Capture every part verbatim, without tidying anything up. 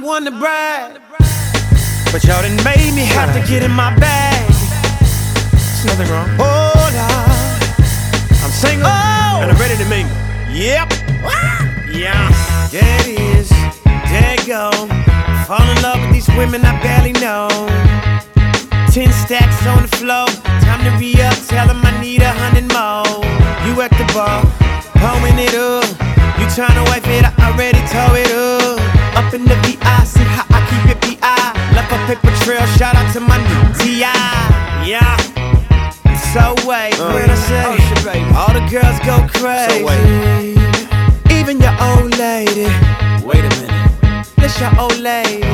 one to brag, but y'all done made me have to get in my bag. There's nothing wrong. Hold on, I'm single oh. and I'm ready to mingle. Yep, yeah, there it is, there it go. Fall in love with these women I barely know. Ten stacks on the floor, time to re-up, tell them I need a hundred more. You at the bar, pouring it up. You tryna wipe it, I already tore it up. Up in the V I, see how I keep it P I. Left a paper trail, shout out to my new T I. Yeah, so wait, uh, when I say oh, shit, baby. All the girls go crazy, so wait. Even your old lady. Wait a minute, this your old lady.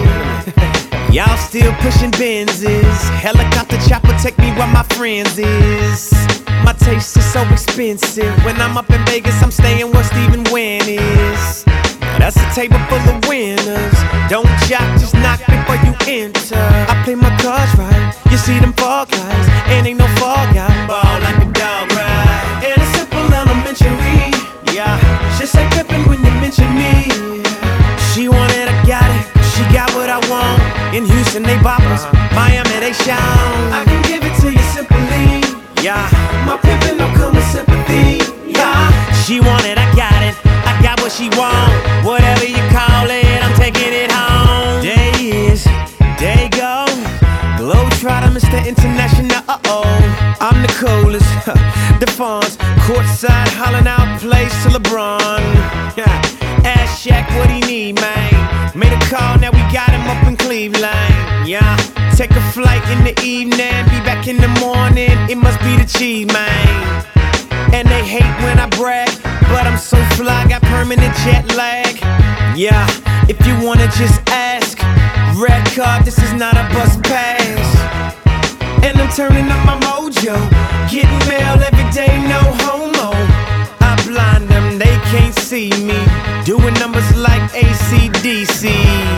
Y'all still pushing Benzes. Helicopter chopper take me where my friends is. My taste is so expensive. When I'm up in Vegas, I'm staying where Stephen Wynn is. Now that's a table full of winners. Don't jock, just knock before you enter. I play my cards right. You see them fall guys, and ain't no fall guy. Ball like a dog ride. And a simple elementary. Yeah, just like Pippin when you mention me. She want it, I got it. She got what I want. In Houston, they boppers. Uh-huh. Miami, they shine. I can give it to you simply. Yeah, my pimpin' don't come with sympathy. Yeah, she want it, I got it. I got what she want. Whatever you call it, I'm taking it home. There he is, there you go. Globetrotter, Mister International. Uh oh, I'm the coolest. The Fonz, courtside, hollering out plays to LeBron. Yeah. Ask Shaq what he need, man. Made a call, now we got him up in Cleveland. Yeah, take a flight in the evening, be back in the morning. It must be the cheese, man. And they hate when I brag, but I'm so fly, got permanent jet lag. Yeah, if you wanna just ask, red card, this is not a bus pass. And I'm turning up my mojo, getting mail every day, no homo. I blind them, they can't see me. Doing numbers like A C D C.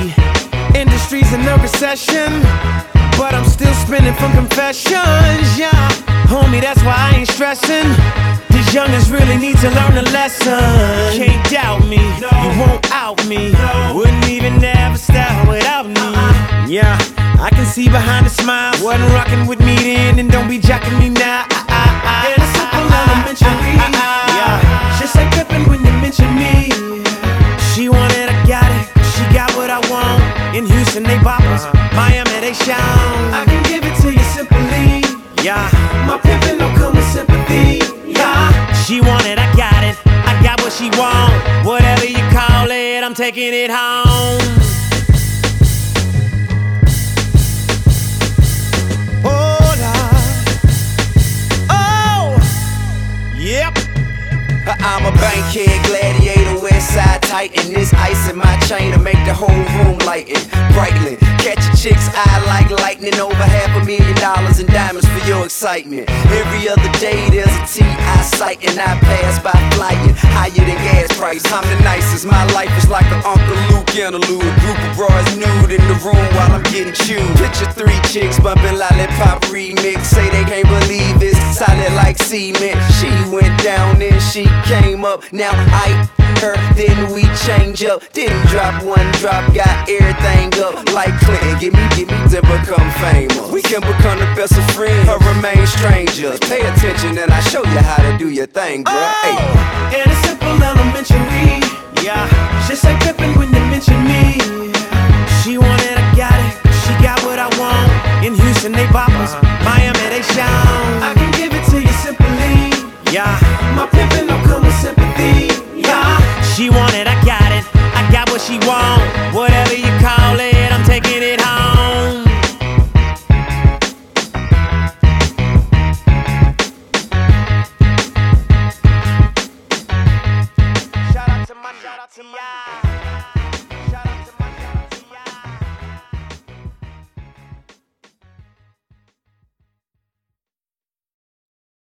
Industry's in a recession, but I'm still spinning from confessions. Yeah, homie, that's why I ain't stressing. These youngins really need to learn a lesson. Can't doubt me, no. You won't out me, no. Wouldn't even have a style without me. uh-uh. Yeah, I can see behind the smile. Wasn't rocking with me then, and don't be jacking me now. I, I, I, yeah, that's simple elementary. I, I, I, yeah, just like Pippin when you mention me. She want it, I got it. She got what I want. In Houston, they boppers. Uh-huh. Miami, they shine. I can give it to you simply. Yeah, my pimpin' don't come with sympathy. Yeah, she want it, I got it. I got what she want. Whatever you call it, I'm taking it home. Hold on. Oh, yep. I'm a bankhead, gladiator, west side titan. This ice in my chain to make the whole room lighten, brightly. Catch a chick's eye like lightning. Over half a million dollars in diamonds for your excitement. Every other day there's a T I sight, and I pass by flying higher than gas price. I'm the nicest, my life is like an Uncle Luke interlude. A group of bras nude in the room while I'm getting chewed. Picture three chicks bumping lollipop remix. Say they can't believe it's solid like cement. She went down and she came up. Now I her, then we change up. Didn't drop one drop, got everything up like Clinton. Give me, give me to become famous. We can become the best of friends or remain strangers. Pay attention and I show you how to do your thing, bro. Oh, hey. And a simple elementary. Yeah, just like Pippin when you mention me. She want it, I got it. She got what I want. In Houston, they boppers. Uh-huh. Miami, they shine. I can give it to you simply. Yeah, my pimpin' don't come with sympathy. Yeah, she want it, I got it. I got what she want. Whatever you call it, I'm taking it home. Shout out to my, shout out to my.